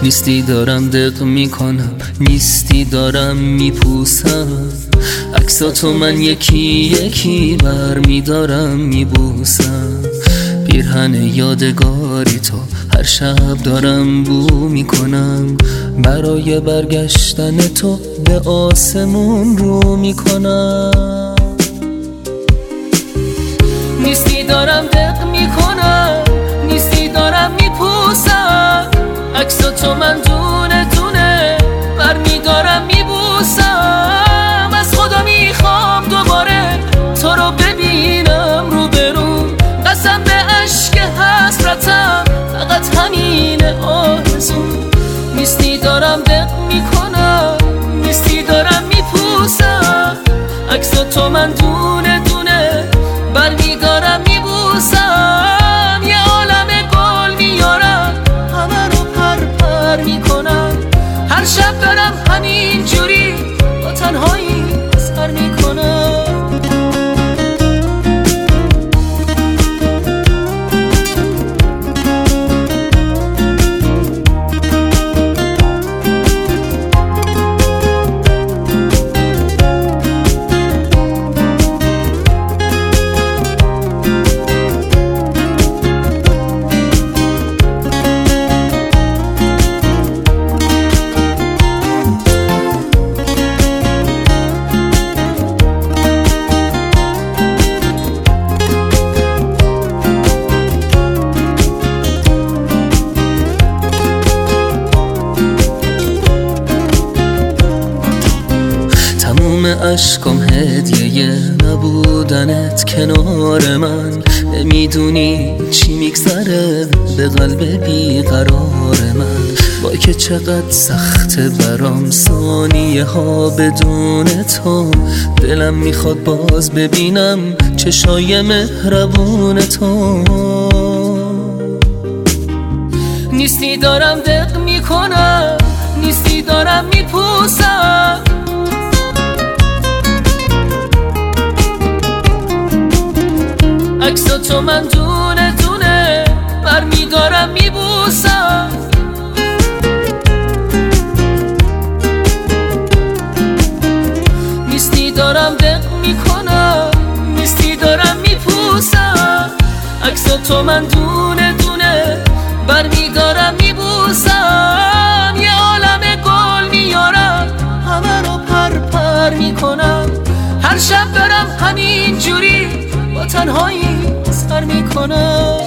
نیستی دارم دق میکنم، نیستی دارم میپوسم. عکساتو من یکی یکی بر میدارم میبوسم. پیرهن یادگاری تو هر شب دارم بو میکنم. برای برگشتن تو به آسمون رو میکنم. نیستی دارم دق میکنم، نیستی دارم میپوسم. عکساتو من دونه دونه بر میدارم میبوسم. از خدا میخوام دوباره تو رو ببینم روبرو. قسم به عشق حسرتم فقط همین آرزو. نیستی دارم دق میکنم، نیستی دارم میپوسم. عکساتو من دونه دونه بر میدارم میبوسم. یه عالم گل میارم همه رو پر پر میکنم. هر شب دارم همین جوری با تنهایی سر میکنم. عشقم هدیه نبودنت کنار من. نمیدونی چی میگذره به قلب بیقرار من. با که چقدر سخته برام ثانیه ها بدون تو. دلم میخواد باز ببینم چشای مهربون تو. نیستی دارم دق میکنم، نیستی دارم میپوسم. عکساتو من دونه دونه بر میدارم میبوسم. نیستی دارم دق میکنم، نیستی دارم میپوسم. عکساتو من دونه دونه بر میدارم میبوسم. یه عالم گل میارم همه رو پر پر میکنم. هر شب دارم همین جوری با تنهایی سر میکنم.